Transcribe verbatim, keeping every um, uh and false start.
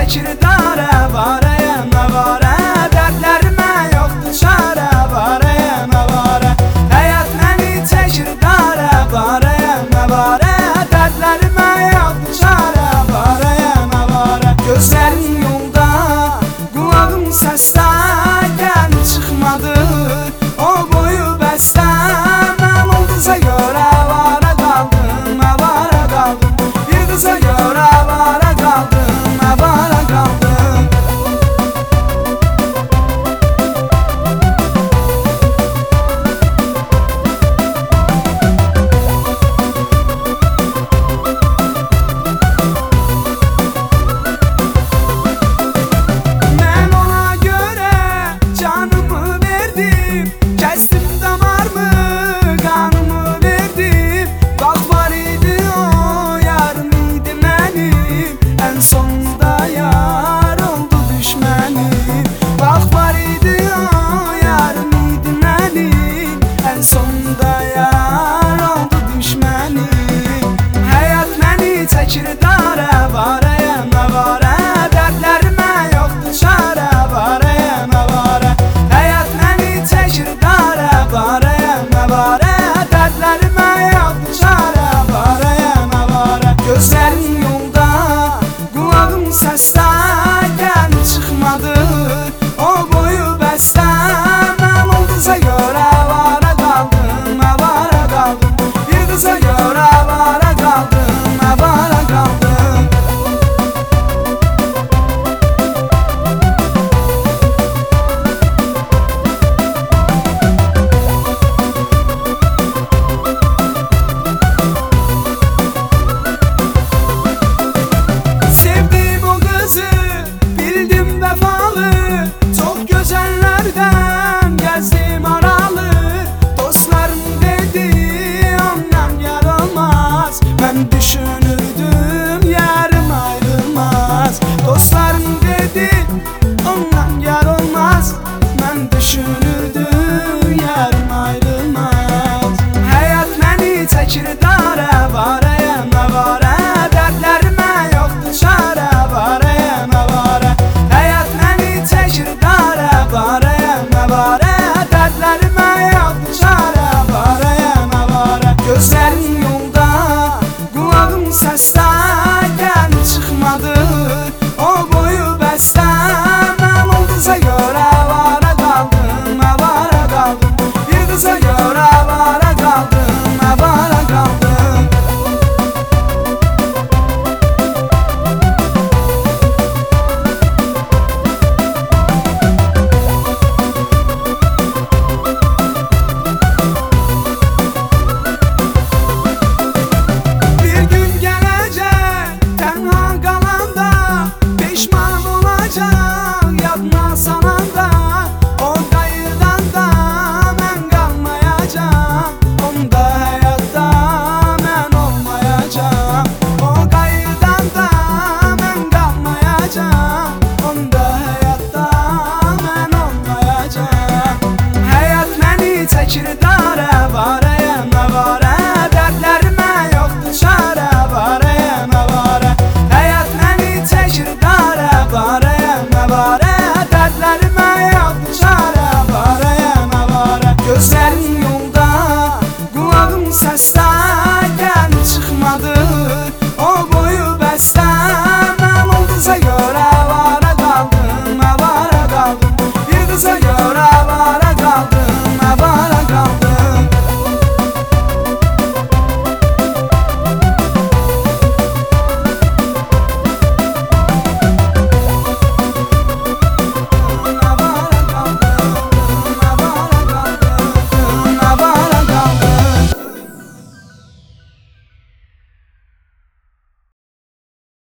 çəkir darə, barəyə məbarə, dərdlərimə yoxdur çarə, barəyə məbarə. Həyat məni çəkir darə, barəyə məbarə, dərdlərimə yoxdur çarə, barəyə məbarə. Gözlərin yolda, qulağım səsdə, gəlin çıxmadı o boyu bəstə. Mən ulduza görə avara qaldım, avara qaldım, bir qıza görə avara qaldım, avara qaldım. Mən ona görə canımı verdim, kəsdim damarımı, qanımı verdim. Bax var idi o, yarım idi mənim, ən sonunda yar oldu düşmənim. Bax var idi o, yarım idi mənim, ən sonunda yar oldu düşmənim. Həyat məni çəkir darə, barəyə məbarə, dərdlərimə yoxdur çarə, barəyə məbarə. Həyat məni çəkir darə, barəyə məbarə, dərdlərimə yoxdur çarə, barəyə məbarə. Gözlərin yolda, qulağım səsdə, gəlin çıxmadı o boyu bəstə. Mən ulduza görə avara qaldım, avara qaldım, bir qıza görə avara qaldım, avara qaldım. Sevdim o qızı, bildim vəfalı, çox gözəllərdən gəzdim aralı. Dostlarım dedi, ondan yar olmaz, mən düşünürdüm yarım ayrılmaz. Dostlarım dedi, ondan yar olmaz, mən düşünürdüm yarım ayrılmaz. Həyat məni çəkir darə, barəyə məbarə, dərdlərimə yoxdur çarə, barəyə məbarə. Həyat məni çəkir darə, barəyə məbarə, dərdlərimə yoxdur çarə, barəyə məbarə. Gözlərin yolda, qulağım səsdə, gəlin çıxmadı o boyu bəstə. Mən ulduza görə avara qaldım, avara qaldım, bir qıza görə avara qaldım, avara qaldım. Bir gün gələcək, tənha qalanda, peşman olacaq yadına salanda. O qayıdanda mən qalmayacam, onda həyatda mən olmayacam. O qayıdanda mən qalmayacam, onda həyatda mən olmayacam. Həyat məni çəkir darə, barəyə məbarə, dərdlərimə yoxdur çarə, barəyə məbarə. Həyat məni çəkir darə, barəyə məbarə, dərdlərimə yoxdur çarə, barəyə məbarə. Gözlərin yolda, qulağım səsdə,